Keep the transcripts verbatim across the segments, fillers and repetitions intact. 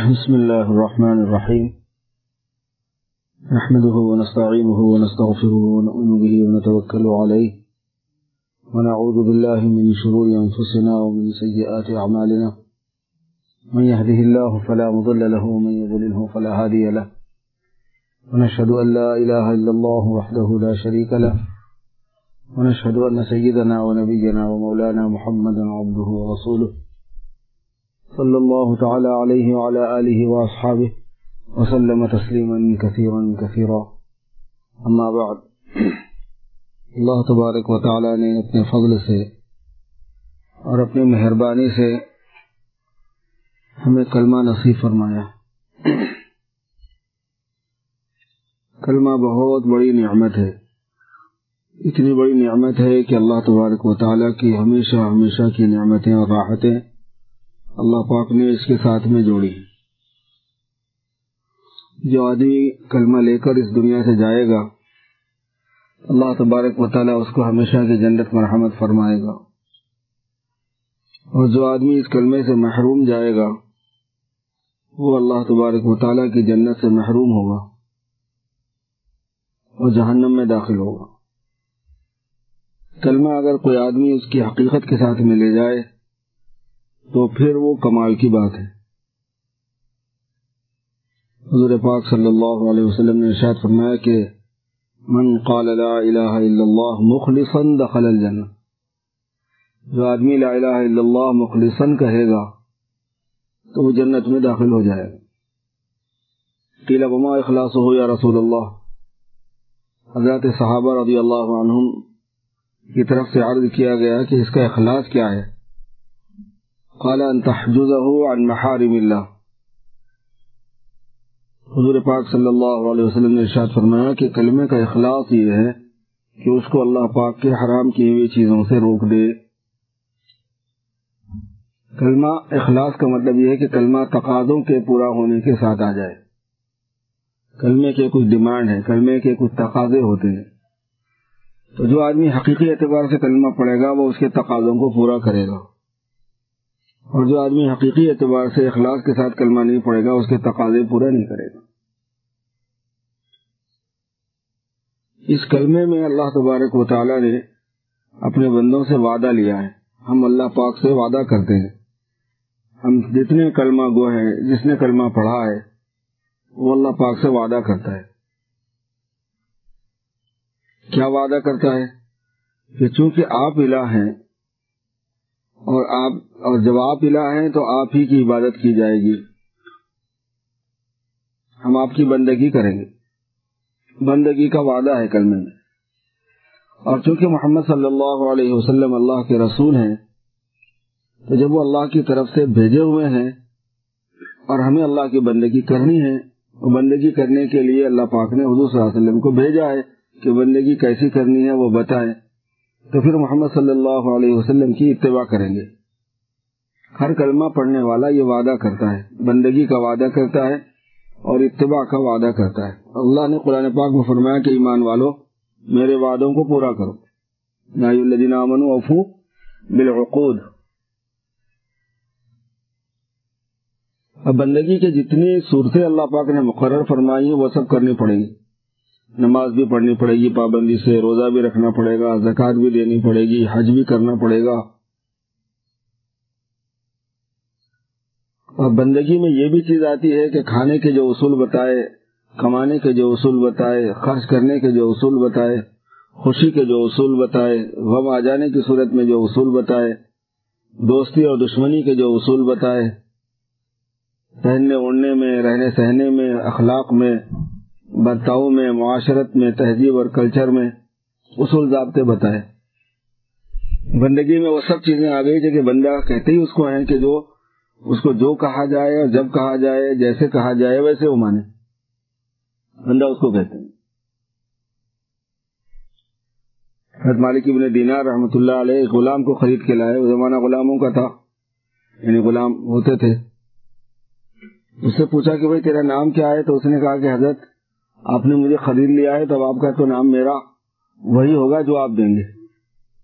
بسم الله الرحمن الرحيم نحمده ونستعينه ونستغفره ونؤمن به ونتوكل عليه ونعوذ بالله من شرور أنفسنا ومن سيئات أعمالنا من يهده الله فلا مضل له ومن يضلله فلا هادي له ونشهد أن لا إله إلا الله وحده لا شريك له ونشهد أن سيدنا ونبينا ومولانا محمدا عبده ورسوله صلى الله تعالى عليه وعلى آله وأصحابه وسلم تسليما كثيرا كثيرا اما بعد. اللہ تبارک و تعالی نے اپنے فضل سے اور اپنی مہربانی سے ہمیں کلمہ نصیب فرمایا. کلمہ بہت بڑی نعمت ہے، اتنی بڑی نعمت ہے کہ اللہ تبارک و تعالی کی ہمیشہ ہمیشہ کی نعمتیں اور راحتیں اللہ پاک نے اس کے ساتھ میں جوڑی. جو آدمی کلمہ لے کر اس دنیا سے جائے گا اللہ تبارک و تعالی اس کو ہمیشہ کی جنت مرحمت فرمائے گا، اور جو آدمی اس کلمے سے محروم جائے گا وہ اللہ تبارک و تعالی کی جنت سے محروم ہوگا اور جہنم میں داخل ہوگا. کلمہ اگر کوئی آدمی اس کی حقیقت کے ساتھ میں لے جائے تو پھر وہ کمال کی بات ہے. حضور پاک صلی اللہ علیہ وسلم نے ارشاد فرمایا کہ من قال لا الہ الا اللہ مخلصا دخل الجنہ. جو آدمی لا الہ الا اللہ مخلصا کہے گا تو وہ جنت میں داخل ہو جائے گا. قیل وما اخلاصہ یا رسول اللہ. حضرات صحابہ رضی اللہ عنہم کی طرف سے عرض کیا گیا کہ اس کا اخلاص کیا ہے؟ قال ان تحجزه عن محارم اللہ. حضور پاک صلی اللہ علیہ وسلم نے ارشاد فرمایا کہ کلمے کا اخلاص یہ ہے کہ اس کو اللہ پاک کے حرام کی ہوئی چیزوں سے روک دے. کلمہ اخلاص کا مطلب یہ ہے کہ کلمہ تقاضوں کے پورا ہونے کے ساتھ آ جائے. کلمے کے کچھ ڈیمانڈ ہے، کلمے کے کچھ تقاضے ہوتے ہیں، تو جو آدمی حقیقی اعتبار سے کلمہ پڑھے گا وہ اس کے تقاضوں کو پورا کرے گا، اور جو آدمی حقیقی اعتبار سے اخلاص کے ساتھ کلمہ نہیں پڑھے گا اس کے تقاضے پورا نہیں کرے گا. اس کلمے میں اللہ تبارک و تعالی نے اپنے بندوں سے وعدہ لیا ہے. ہم اللہ پاک سے وعدہ کرتے ہیں، ہم جتنے کلمہ گو ہیں، جس نے کلمہ پڑھا ہے وہ اللہ پاک سے وعدہ کرتا ہے. کیا وعدہ کرتا ہے؟ کہ چونکہ آپ الہ ہیں اور آپ اور جب آپ الہ ہیں تو آپ ہی کی عبادت کی جائے گی، ہم آپ کی بندگی کریں گے. بندگی کا وعدہ ہے کلمے میں. اور چونکہ محمد صلی اللہ علیہ وسلم اللہ کے رسول ہیں تو جب وہ اللہ کی طرف سے بھیجے ہوئے ہیں اور ہمیں اللہ کی بندگی کرنی ہے، وہ بندگی کرنے کے لیے اللہ پاک نے حضور صلی اللہ علیہ وسلم کو بھیجا ہے کہ بندگی کیسی کرنی ہے وہ بتائیں، تو پھر محمد صلی اللہ علیہ وسلم کی اتباع کریں گے. ہر کلمہ پڑھنے والا یہ وعدہ کرتا ہے، بندگی کا وعدہ کرتا ہے اور اتباع کا وعدہ کرتا ہے. اللہ نے قرآن پاک میں فرمایا کہ ایمان والو میرے وعدوں کو پورا کرو. یا ایھا الذین آمنوا اوفوا بالعقود. اب بندگی کے جتنی صورتیں اللہ پاک نے مقرر فرمائی ہیں وہ سب کرنی پڑیں گی. نماز بھی پڑھنی پڑے گی پابندی سے، روزہ بھی رکھنا پڑے گا، زکوٰۃ بھی دینی پڑے گی، حج بھی کرنا پڑے گا. اور بندگی میں یہ بھی چیز آتی ہے کہ کھانے کے جو اصول بتائے، کمانے کے جو اصول بتائے، خرچ کرنے کے جو اصول بتائے، خوشی کے جو اصول بتائے، غم آ جانے کی صورت میں جو اصول بتائے، دوستی اور دشمنی کے جو اصول بتائے، پہننے اوڑھنے میں، رہنے سہنے میں، اخلاق میں، برتاؤ میں، معاشرت میں، تہذیب اور کلچر میں اصول ضابطے بتائے. بندگی میں وہ سب چیزیں آ گئی کہ بندہ کہتے ہی اس کو ہیں کہ جو اس کو جو کہا جائے اور جب کہا جائے، جیسے کہا جائے ویسے وہ مانے. بندہ اس کو کہتے ہیں. حضرت مالک ابن دینار رحمۃ اللہ علیہ غلام کو خرید کے لائے. وہ زمانہ غلاموں کا تھا، یعنی غلام ہوتے تھے. اس سے پوچھا کہ بھائی تیرا نام کیا ہے؟ تو اس نے کہا کہ حضرت آپ نے مجھے خرید لیا ہے تو اب آپ کا تو نام میرا وہی ہوگا جو آپ دیں گے.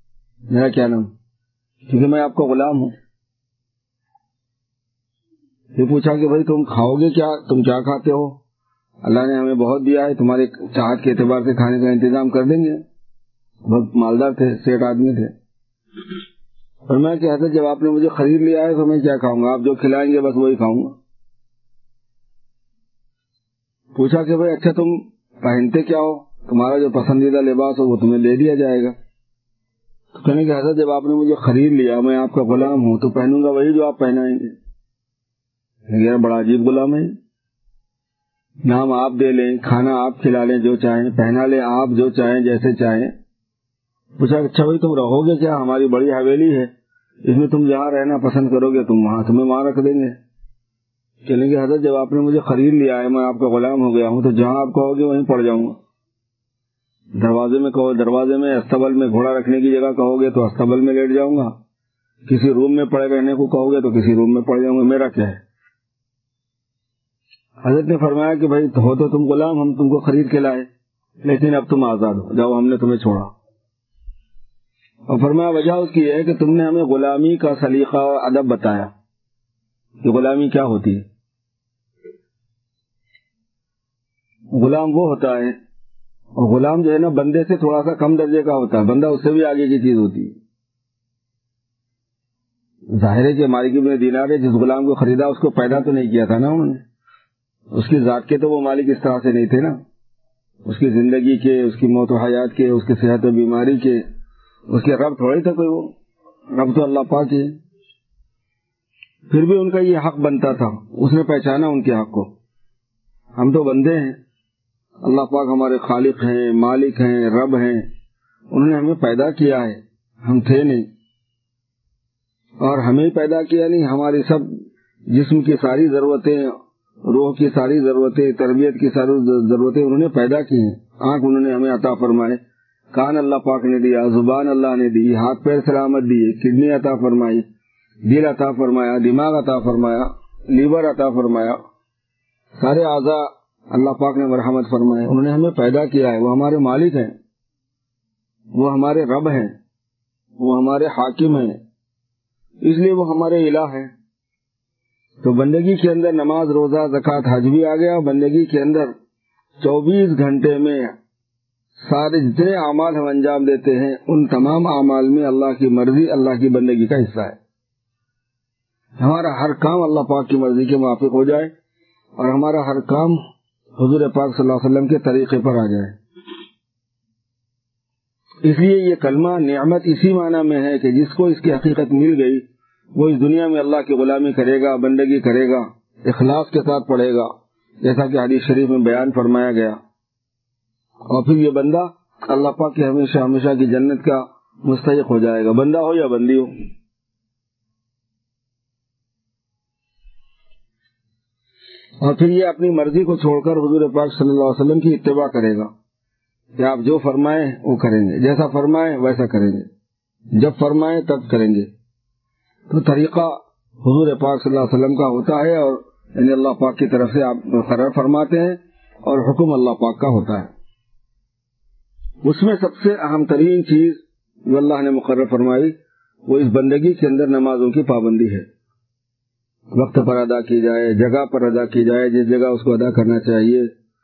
میرا کیا نام؟ کیونکہ میں آپ کا غلام ہوں. پھر پوچھا کہ بھائی تم کھاؤ گے کیا, تم کیا کھاتے ہو؟ اللہ نے ہمیں بہت دیا ہے, تمہارے چاہت کے اعتبار سے کھانے کا انتظام کر دیں گے. بہت مالدار تھے, سیٹ آدمی تھے. فرمایا کہ حضرت جب آپ نے مجھے خرید لیا ہے تو میں کیا کھاؤں گا, آپ جو کھلائیں گے بس وہی کھاؤں گا. پوچھا کہ بھائی اچھا تم پہنتے کیا ہو, تمہارا جو پسندیدہ لباس ہو وہ تمہیں لے دیا جائے گا. تو کہنے کہ حضرت جب آپ نے مجھے خرید لیا, میں آپ کا غلام ہوں, تو پہنوں گا وہی جو آپ پہنائیں گے. بڑا عجیب غلام ہے, نام آپ دے لیں, کھانا آپ کھلا لیں جو چاہیں, پہنا لیں آپ جو چاہیں جیسے چاہیں. پوچھا اچھا بھائی تم رہو گے کیا, ہماری بڑی حویلی ہے, اس میں تم جہاں رہنا پسند کرو گے تم وہاں تمہیں وہاں رکھ دیں گے. چلیں گے حضرت جب آپ نے مجھے خرید لیا ہے, میں آپ کا غلام ہو گیا ہوں, تو جہاں آپ کہو گے وہیں پڑ جاؤں گا. دروازے میں کہو دروازے میں, استبل میں گھوڑا رکھنے کی جگہ کہو گے تو استبل میں لیٹ جاؤں گا, کسی روم میں پڑے رہنے کو کہو گے تو کسی روم میں پڑ جاؤں گا, میرا کیا ہے. حضرت نے فرمایا کہ بھائی ہو تو تم غلام, ہم تم کو خرید کے لائے, لیکن اب تم آزاد ہو جاؤ, ہم نے تمہیں چھوڑا. اور فرمایا وجہ اس کی ہے کہ تم نے ہمیں غلامی کا سلیقہ اور ادب بتایا کہ غلامی کیا ہوتی ہے. غلام وہ ہوتا ہے, اور غلام جو ہے نا بندے سے تھوڑا سا کم درجے کا ہوتا ہے, بندہ اس سے بھی آگے کی چیز ہوتی ہے. ظاہر ہے کہ مالک ابن دینار ہے, جس غلام کو خریدا اس کو پیدا تو نہیں کیا تھا نا انہوں نے, اس کی ذات کے تو وہ مالک اس طرح سے نہیں تھے نا, اس کی زندگی کے, اس کی موت و حیات کے, اس کی صحت و بیماری کے, اس کے رب تھوڑے تھا کوئی, وہ رب تو اللہ پاک ہے. پھر بھی ان کا یہ حق بنتا تھا, اس نے پہچانا ان کے حق کو. ہم تو بندے ہیں, اللہ پاک ہمارے خالق ہیں, مالک ہیں, رب ہیں, انہوں نے ہمیں پیدا کیا ہے, ہم تھے نہیں, اور ہمیں پیدا کیا نہیں, ہماری سب جسم کی ساری ضرورتیں, روح کی ساری ضرورتیں, تربیت کی ساری ضرورتیں انہوں نے پیدا کی ہیں. آنکھ انہوں نے ہمیں عطا فرمائے, کان اللہ پاک نے دیا, زبان اللہ نے دی, ہاتھ پیر سلامت دیے, کڈنی عطا فرمائی, دل عطا فرمایا, دماغ عطا فرمایا, لیور عطا فرمایا, سارے اعضاء اللہ پاک نے مرحمت فرمائے. انہوں نے ہمیں پیدا کیا ہے, وہ ہمارے مالک ہیں, وہ ہمارے رب ہیں, وہ ہمارے حاکم ہیں, اس لیے وہ ہمارے الہ ہیں. تو بندگی کے اندر نماز, روزہ, زکوٰۃ, حج بھی آ گیا. بندگی کے اندر چوبیس گھنٹے میں سارے جتنے اعمال ہم انجام دیتے ہیں, ان تمام اعمال میں اللہ کی مرضی, اللہ کی بندگی کا حصہ ہے. ہمارا ہر کام اللہ پاک کی مرضی کے موافق ہو جائے, اور ہمارا ہر کام حضور پاک صلی اللہ علیہ وسلم کے طریقے پر آ جائے. اس لیے یہ کلمہ نعمت اسی معنی میں ہے کہ جس کو اس کی حقیقت مل گئی وہ اس دنیا میں اللہ کی غلامی کرے گا, بندگی کرے گا, اخلاص کے ساتھ پڑھے گا, جیسا کہ حدیث شریف میں بیان فرمایا گیا. اور پھر یہ بندہ اللہ پاک کے ہمیشہ ہمیشہ کی جنت کا مستحق ہو جائے گا, بندہ ہو یا بندی ہو. اور پھر یہ اپنی مرضی کو چھوڑ کر حضور پاک صلی اللہ علیہ وسلم کی اتباع کرے گا کہ آپ جو فرمائیں وہ کریں گے, جیسا فرمائیں ویسا کریں گے, جب فرمائیں تب کریں گے. تو طریقہ حضور پاک صلی اللہ علیہ وسلم کا ہوتا ہے, اور یعنی اللہ پاک کی طرف سے آپ مقرر فرماتے ہیں, اور حکم اللہ پاک کا ہوتا ہے. اس میں سب سے اہم ترین چیز جو اللہ نے مقرر فرمائی وہ اس بندگی کے اندر نمازوں کی پابندی ہے. وقت پر ادا کی جائے, جگہ پر ادا کی جائے, جس جگہ اس کو ادا کرنا چاہیے,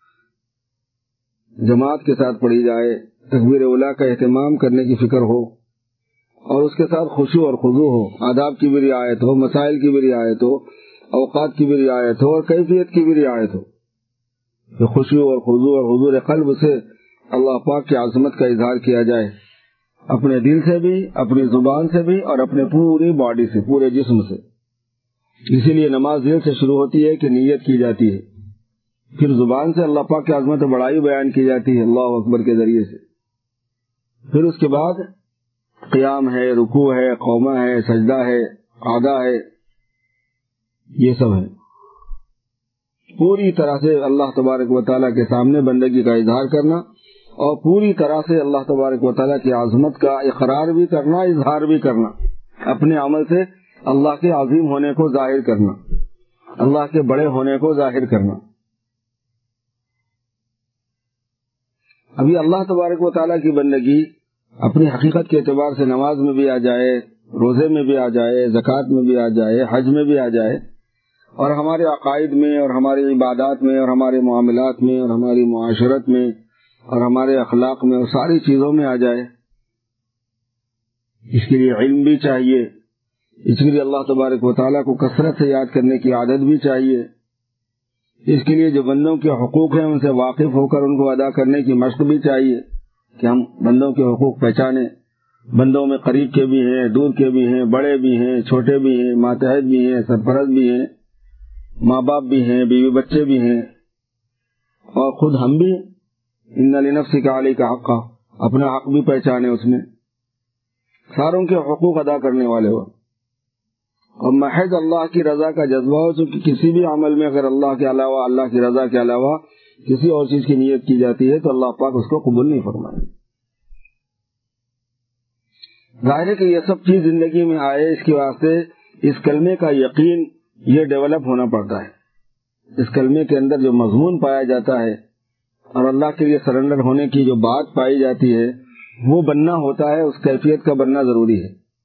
جماعت کے ساتھ پڑھی جائے, تکبیر اولیٰ کا اہتمام کرنے کی فکر ہو, اور اس کے ساتھ خشوع اور خضوع ہو, آداب کی بھی رعایت ہو, مسائل کی بھی رعایت ہو, اوقات کی بھی رعایت ہو, اور کیفیت کی بھی رعایت ہو. خشوع اور خضوع اور حضور قلب سے اللہ پاک کی عظمت کا اظہار کیا جائے, اپنے دل سے بھی, اپنی زبان سے بھی, اور اپنے پوری باڈی سے, پورے جسم سے. اسی لیے نماز دل سے شروع ہوتی ہے کہ نیت کی جاتی ہے, پھر زبان سے اللہ پاک کی عظمت بڑائی بیان کی جاتی ہے اللہ اکبر کے ذریعے سے, پھر اس کے بعد قیام ہے, رکوع ہے, قومہ ہے, سجدہ ہے, قعدہ ہے, یہ سب ہے. پوری طرح سے اللہ تبارک و تعالیٰ کے سامنے بندگی کا اظہار کرنا, اور پوری طرح سے اللہ تبارک و تعالیٰ کی عظمت کا اقرار بھی کرنا, اظہار بھی کرنا, اپنے عمل سے اللہ کے عظیم ہونے کو ظاہر کرنا, اللہ کے بڑے ہونے کو ظاہر کرنا. ابھی اللہ تبارک و تعالیٰ کی بندگی اپنی حقیقت کے اعتبار سے نماز میں بھی آ جائے, روزے میں بھی آ جائے, زکوٰۃ میں بھی آ جائے, حج میں بھی آ جائے, اور ہمارے عقائد میں اور ہماری عبادات میں اور ہمارے معاملات میں اور ہماری معاشرت میں اور ہمارے اخلاق میں اور ساری چیزوں میں آ جائے. اس کے لیے علم بھی چاہیے، اس کے لیے اللہ تبارک و تعالیٰ کو کثرت سے یاد کرنے کی عادت بھی چاہیے، اس کے لیے جو بندوں کے حقوق ہیں ان سے واقف ہو کر ان کو ادا کرنے کی مشق بھی چاہیے کہ ہم بندوں کے حقوق پہچانیں. بندوں میں قریب کے بھی ہیں، دور کے بھی ہیں، بڑے بھی ہیں، چھوٹے بھی ہیں، ماتحت بھی ہیں، سرپرست بھی ہیں، ماں باپ بھی ہیں، بیوی بچے بھی ہیں، اور خود ہم بھی. ان لنفسک علیک حقا، اپنا حق بھی پہچانے، اس میں ساروں کے حقوق ادا کرنے والے ہو. اور محض اللہ کی رضا کا جذبہ ہو، چونکہ کسی بھی عمل میں اگر اللہ کے علاوہ، اللہ کی رضا کے علاوہ کسی اور چیز کی نیت کی جاتی ہے تو اللہ پاک اس کو قبول نہیں فرمائے. ظاہر ہے کہ یہ سب چیز زندگی میں آئے، اس کے واسطے اس کلمے کا یقین یہ ڈیولپ ہونا پڑتا ہے. اس کلمے کے اندر جو مضمون پایا جاتا ہے اور اللہ کے لیے سرنڈر ہونے کی جو بات پائی جاتی ہے وہ بننا ہوتا ہے، اس کیفیت کا بننا ضروری ہے.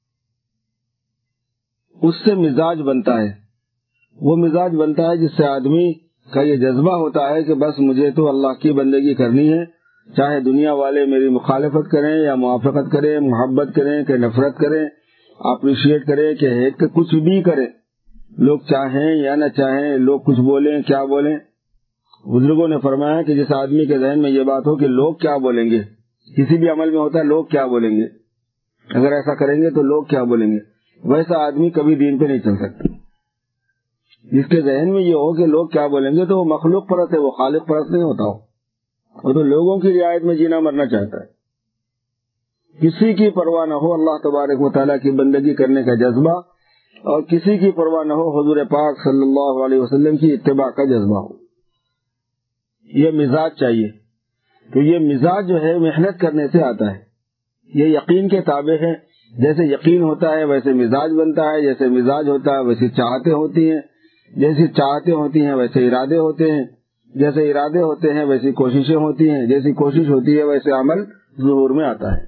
اس سے مزاج بنتا ہے، وہ مزاج بنتا ہے جس سے آدمی کا یہ جذبہ ہوتا ہے کہ بس مجھے تو اللہ کی بندگی کرنی ہے، چاہے دنیا والے میری مخالفت کریں یا موافقت کریں، محبت کریں کہ نفرت کریں، اپریشیٹ کریں کہ ہیٹ کہ کچھ بھی کریں، لوگ چاہیں یا نہ چاہیں، لوگ کچھ بولیں کیا بولیں. بزرگوں نے فرمایا کہ جس آدمی کے ذہن میں یہ بات ہو کہ لوگ کیا بولیں گے، کسی بھی عمل میں ہوتا ہے لوگ کیا بولیں گے، اگر ایسا کریں گے تو لوگ کیا بولیں گے، ویسا آدمی کبھی دین پہ نہیں چل سکتا. جس کے ذہن میں یہ ہو کہ لوگ کیا بولیں گے تو وہ مخلوق پرست ہے، وہ خالق پرست نہیں ہوتا ہو، وہ تو لوگوں کی رعایت میں جینا مرنا چاہتا ہے. کسی کی پرواہ نہ ہو اللہ تبارک و تعالیٰ کی بندگی کرنے کا جذبہ، اور کسی کی پرواہ نہ ہو حضور پاک صلی اللہ علیہ وسلم کی اتباع کا جذبہ ہو. یہ مزاج چاہیے. تو یہ مزاج جو ہے محنت کرنے سے آتا ہے، یہ یقین کے تابع ہے. جیسے یقین ہوتا ہے ویسے مزاج بنتا ہے، جیسے مزاج ہوتا ہے ویسے چاہتے ہوتی ہیں، جیسی چاہتے ہوتی ہیں ویسے ارادے ہوتے ہیں، جیسے ارادے ہوتے ہیں ویسی کوششیں ہوتی ہیں، جیسی کوشش ہوتی ہے ویسے عمل ظہور میں آتا ہے.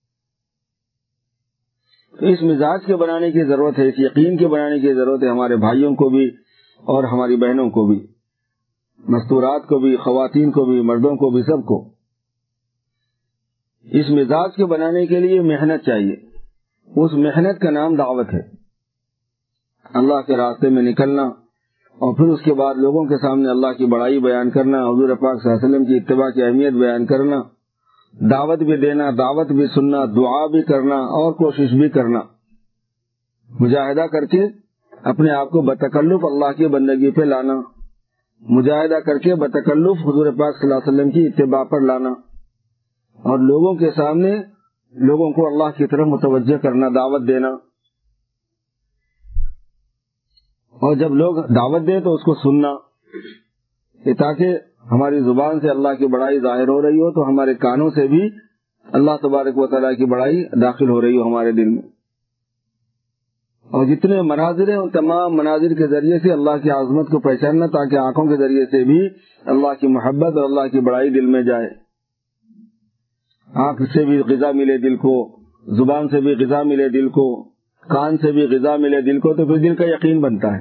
تو اس مزاج کے بنانے کی ضرورت ہے، اس یقین کے بنانے کی ضرورت ہے ہمارے بھائیوں کو بھی اور ہماری بہنوں کو بھی، مستورات کو بھی، خواتین کو بھی، مردوں کو بھی، سب کو. اس مزاج کے بنانے کے لیے محنت چاہیے. اس محنت کا نام دعوت ہے. اللہ کے راستے میں نکلنا اور پھر اس کے بعد لوگوں کے سامنے اللہ کی بڑائی بیان کرنا، حضور پاک صلی اللہ علیہ وسلم کی اتباع کی اہمیت بیان کرنا، دعوت بھی دینا، دعوت بھی سننا، دعا بھی کرنا اور کوشش بھی کرنا، مجاہدہ کر کے اپنے آپ کو بتکلف اللہ کی بندگی پہ لانا، مجاہدہ کر کے بتکلف حضور پاک صلی اللہ علیہ وسلم کی اتباع پر لانا، اور لوگوں کے سامنے لوگوں کو اللہ کی طرف متوجہ کرنا، دعوت دینا. اور جب لوگ دعوت دیں تو اس کو سننا، یہ تاکہ ہماری زبان سے اللہ کی بڑائی ظاہر ہو رہی ہو تو ہمارے کانوں سے بھی اللہ تبارک و تعالیٰ کی بڑائی داخل ہو رہی ہو ہمارے دل میں. اور جتنے مناظر ہیں ان تمام مناظر کے ذریعے سے اللہ کی عظمت کو پہچاننا، تاکہ آنکھوں کے ذریعے سے بھی اللہ کی محبت اور اللہ کی بڑائی دل میں جائے. آنکھ سے بھی غذا ملے دل کو، زبان سے بھی غذا ملے دل کو، کان سے بھی غذا ملے دل کو، تو پھر دل کا یقین بنتا ہے.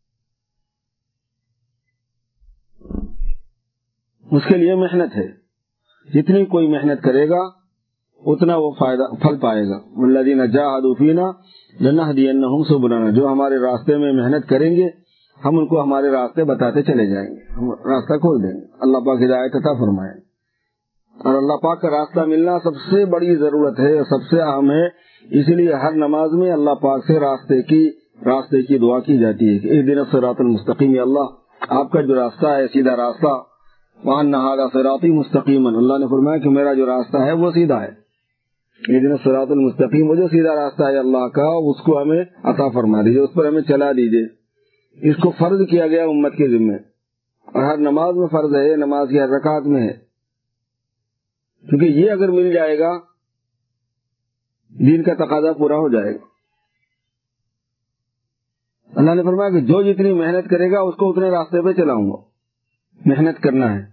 اس کے لیے محنت ہے. جتنی کوئی محنت کرے گا اتنا وہ فائدہ پھل پائے گا. والذین جاہدوا فینا لنہدینہم سبلنا، جو ہمارے راستے میں محنت کریں گے ہم ان کو ہمارے راستے بتاتے چلے جائیں گے، ہم راستہ کھول دیں گے. اللہ پاک ہدایت عطا فرمائے. اور اللہ پاک کا راستہ ملنا سب سے بڑی ضرورت ہے اور سب سے اہم ہے. اسی لیے ہر نماز میں اللہ پاک سے راستے کی راستے کی دعا کی جاتی ہے کہ اہدنا الصراط المستقیم، یا اللہ آپ کا جو راستہ ہے سیدھا راستہ، وَأَنَّ هَذَا صِرَاطِي مُسْتَقِيمًا، اللہ نے فرمایا کہ میرا جو راستہ ہے وہ سیدھا ہے. اہدنا الصراط المستقیم، وہ جو سیدھا راستہ ہے اللہ کا اس کو ہمیں عطا فرما دیجیے، اس پر ہمیں چلا دیجیے. اس کو فرض کیا گیا امت کے ذمہ، اور ہر نماز میں فرض ہے، نماز کی ہر رکعت میں ہے. کیونکہ یہ اگر مل جائے گا دین کا تقاضا پورا ہو جائے گا. اللہ نے فرمایا کہ جو جتنی محنت کرے گا اس کو اتنے راستے پہ چلاؤں گا. محنت کرنا ہے،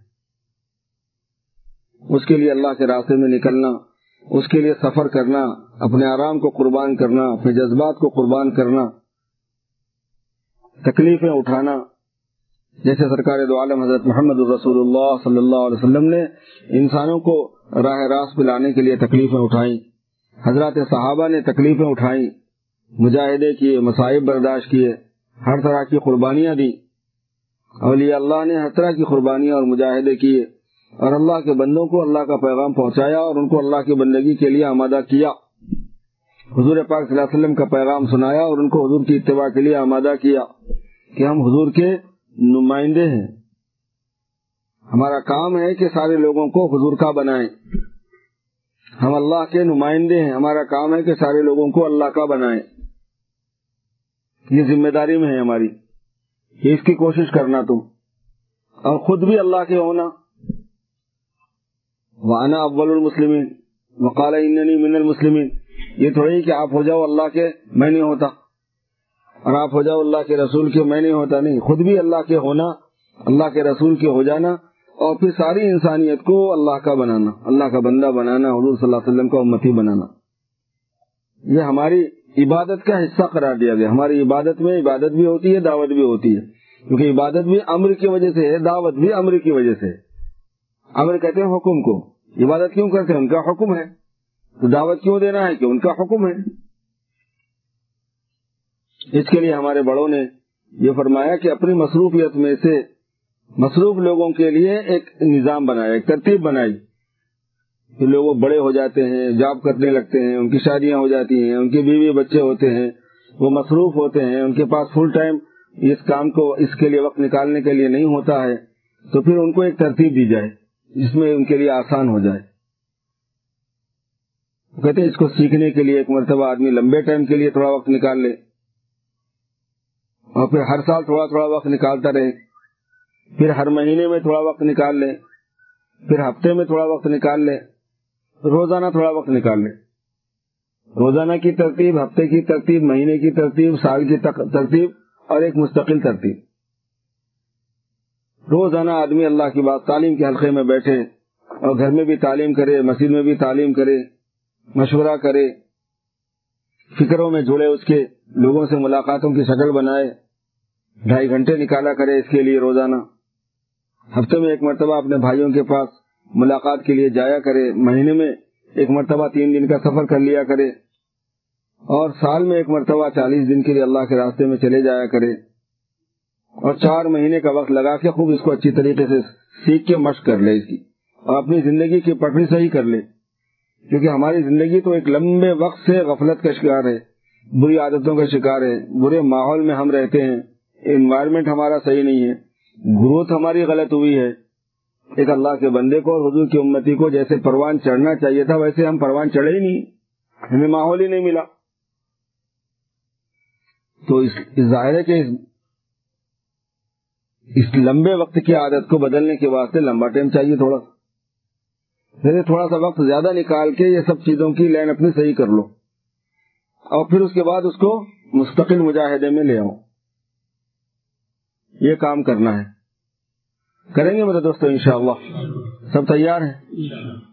اس کے لیے اللہ کے راستے میں نکلنا، اس کے لیے سفر کرنا، اپنے آرام کو قربان کرنا، اپنے جذبات کو قربان کرنا، تکلیفیں اٹھانا، جیسے سرکار دو عالم حضرت محمد الرسول اللہ صلی اللہ علیہ وسلم نے انسانوں کو راہ راست پہ لانے کے لیے تکلیفیں اٹھائیں، حضرات صحابہ نے تکلیفیں اٹھائیں، مجاہدے کیے، مصائب برداشت کیے، ہر طرح کی قربانیاں دی، اولیاء اللہ نے ہر طرح کی قربانیاں اور مجاہدے کیے، اور اللہ کے بندوں کو اللہ کا پیغام پہنچایا اور ان کو اللہ کی بندگی کے لیے آمادہ کیا، حضور پاک صلی اللہ علیہ وسلم کا پیغام سنایا اور ان کو حضور کی اتباع کے لیے آمادہ کیا کہ ہم حضور کے نمائندے ہیں، ہمارا کام ہے کہ سارے لوگوں کو حضور کا بنائیں، ہم اللہ کے نمائندے ہیں، ہمارا کام ہے کہ سارے لوگوں کو اللہ کا بنائیں، یہ ذمہ داری میں ہے ہماری، یہ اس کی کوشش کرنا تم، اور خود بھی اللہ کے ہونا، وَأَنَا أَوَّلُ الْمُسْلِمِينَ وَقَالَ إِنَّنِي مِنَ الْمُسْلِمِينَ، یہ تھوڑی کہ آپ ہو جاؤ اللہ کے میں نہیں ہوتا، اور آپ ہو جاؤ اللہ کے رسول کے میں نہیں ہوتا، نہیں، خود بھی اللہ کے ہونا، اللہ کے رسول کے ہو جانا، اور پھر ساری انسانیت کو اللہ کا بنانا، اللہ کا بندہ بنانا، حضور صلی اللہ علیہ وسلم کا امتی بنانا، یہ ہماری عبادت کا حصہ قرار دیا گیا۔ ہماری عبادت میں عبادت بھی ہوتی ہے، دعوت بھی ہوتی ہے، کیونکہ عبادت بھی امر کی وجہ سے ہے، دعوت بھی امر کی وجہ سے ہے۔ امر کہتے ہیں حکم کو، عبادت کیوں کرتے ہیں؟ ان کا حکم ہے، تو دعوت کیوں دینا ہے؟ کہ ان کا حکم ہے۔ اس کے لیے ہمارے بڑوں نے یہ فرمایا کہ اپنی مصروفیت میں سے مصروف لوگوں کے لیے ایک نظام بنایا، ایک ترتیب بنائی کہ لوگ بڑے ہو جاتے ہیں، جاب کرنے لگتے ہیں، ان کی شادیاں ہو جاتی ہیں، ان کے بیوی بچے ہوتے ہیں، وہ مصروف ہوتے ہیں، ان کے پاس فل ٹائم اس کام کو اس کے لیے وقت نکالنے کے لیے نہیں ہوتا ہے، تو پھر ان کو ایک ترتیب دی جائے جس میں ان کے لیے آسان ہو جائے۔ کہتے ہیں اس کو سیکھنے کے لیے ایک مرتبہ آدمی لمبے ٹائم کے لیے تھوڑا وقت نکال لے، اور پھر ہر سال تھوڑا تھوڑا وقت نکالتا رہے، پھر ہر مہینے میں تھوڑا وقت نکال لے، پھر ہفتے میں تھوڑا وقت نکال لے، روزانہ تھوڑا وقت نکال لے، روزانہ کی ترتیب، ہفتے کی ترتیب، مہینے کی ترتیب، سال کی ترتیب، اور ایک مستقل ترتیب۔ روزانہ آدمی اللہ کی بات، تعلیم کے حلقے میں بیٹھے، اور گھر میں بھی تعلیم کرے، مسجد میں بھی تعلیم کرے، مشورہ کرے، فکروں میں جڑے، اس کے لوگوں سے ملاقاتوں کی شکل بنائے، ڈھائی گھنٹے نکالا کرے اس کے لیے روزانہ، ہفتے میں ایک مرتبہ اپنے بھائیوں کے پاس ملاقات کے لیے جایا کرے، مہینے میں ایک مرتبہ تین دن کا سفر کر لیا کرے، اور سال میں ایک مرتبہ چالیس دن کے لیے اللہ کے راستے میں چلے جایا کرے، اور چار مہینے کا وقت لگا کے خوب اس کو اچھی طریقے سے سیکھ کے مشق کر لے اس کی، اور اپنی زندگی کی پٹری صحیح کر لے، کیونکہ ہماری زندگی تو ایک لمبے وقت سے غفلت کا شکار ہے، بری عادتوں کا شکار ہے، برے ماحول میں ہم رہتے ہیں، انوائرمنٹ ہمارا صحیح نہیں ہے، گروتھ ہماری غلط ہوئی ہے۔ ایک اللہ کے بندے کو اور حضور کی امتی کو جیسے پروان چڑھنا چاہیے تھا ویسے ہم پروان چڑھے ہی نہیں، ہمیں ماحول ہی نہیں ملا۔ تو اس ظاہر ہے کہ اس, اس لمبے وقت کی عادت کو بدلنے کے واسطے لمبا ٹائم چاہیے، تھوڑا سا تھوڑا سا وقت زیادہ نکال کے یہ سب چیزوں کی لائن اپنی صحیح کر لو، اور پھر اس کے بعد اس کو مستقل مجاہدے میں لے آؤ۔ یہ کام کرنا ہے، کریں گے میرے دوستو انشاءاللہ؟ سب تیار ہیں؟